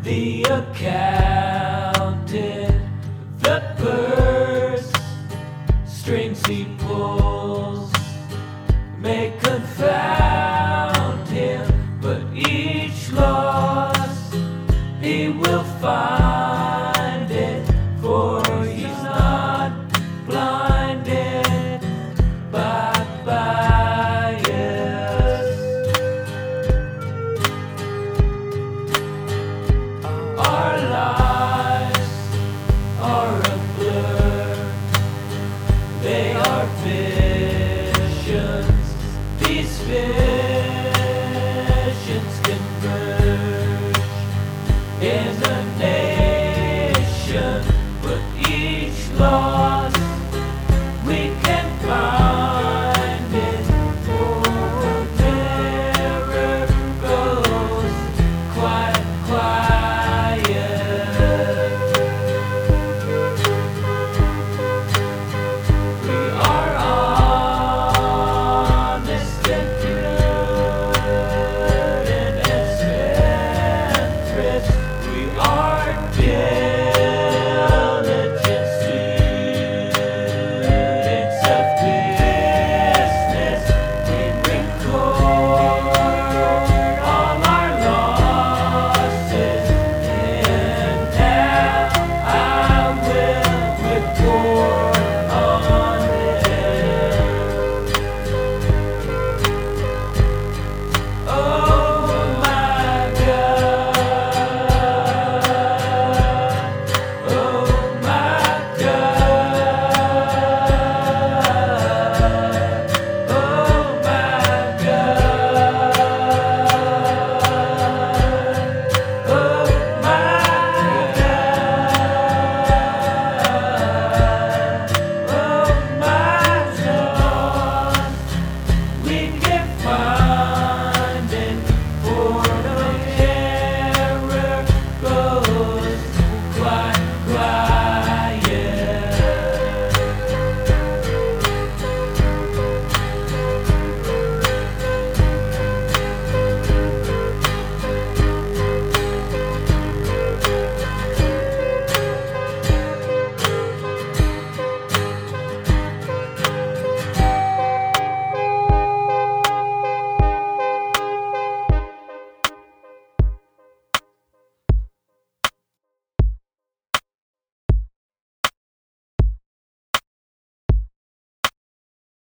the accountant, the purse strings he pulls may confound him, but each loss he will find it, for he's not blinded by bias. Our lives are a blur, they are visions. These visions converge in a nation, but each loss